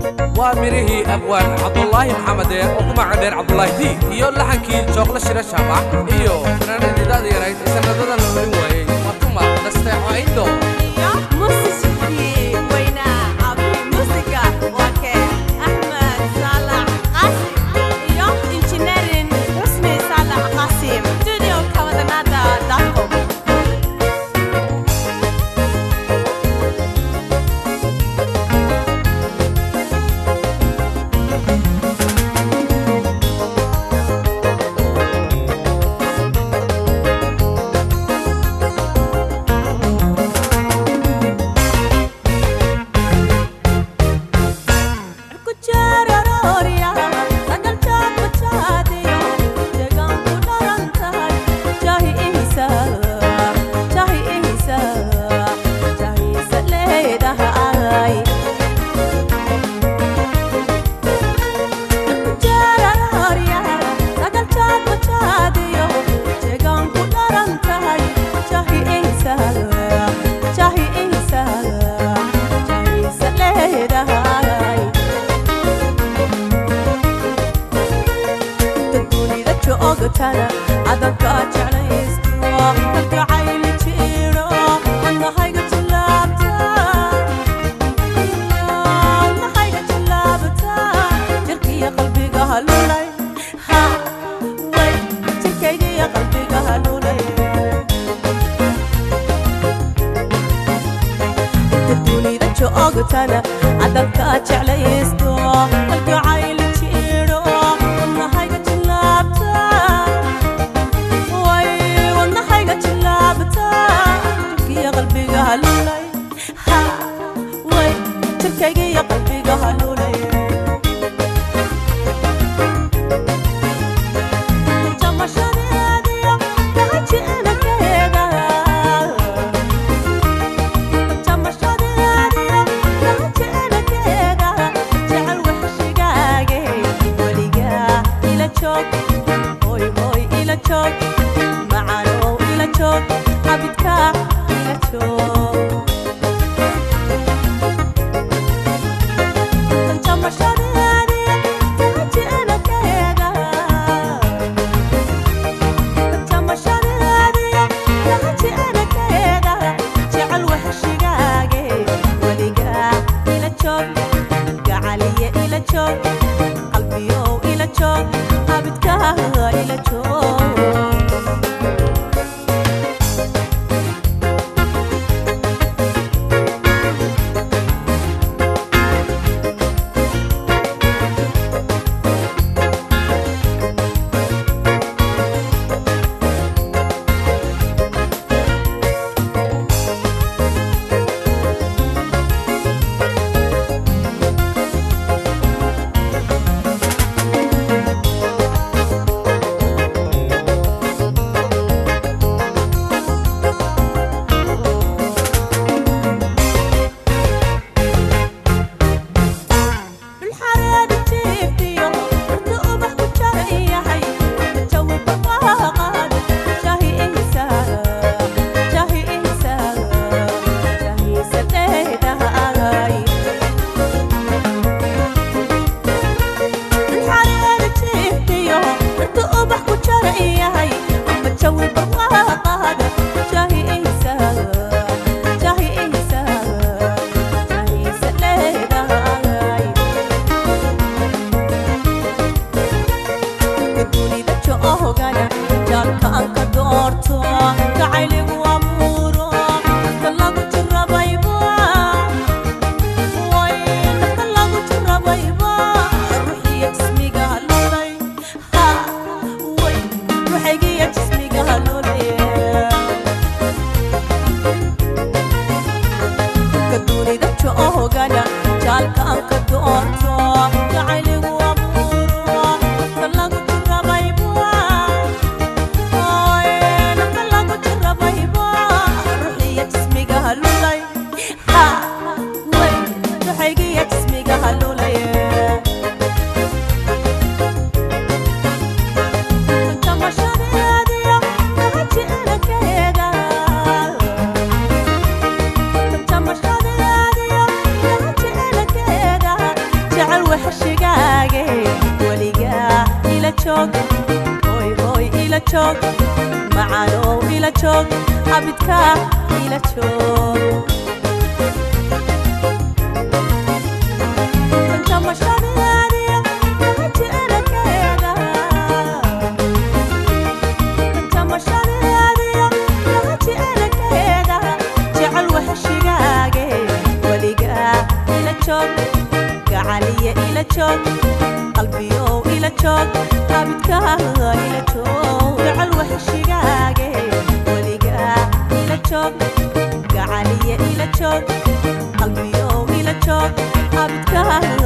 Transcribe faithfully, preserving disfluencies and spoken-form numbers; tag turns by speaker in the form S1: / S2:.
S1: وامره أبوان عبد الله محمد وكما عدير عبد الله دي يقول لحنكي شغل شيرة شبع إيو فنانا دي دادي رايت إسانا دادا نوري وكما نستيعوا عيدو
S2: يا موسيقى وينا عبد موسيقى وكي أحمد صالح قاسم يا إنجنيرين حسني صالح قاسم ستوديو كوادنادا دوت كوم joog hoy hoy ila joog macaanow ila joog abidka ila joog anta mashaniya yahaji erakeeda anta mashaniya yahaji erakeeda jecel wahashigaage weligaa ila joog gacaliya ila joog qalbiyow ila joog abidkaa ila joog jecel wahashigaage weligaa ila joog gacaliya ila joog qalbiyow ila joog abidkaa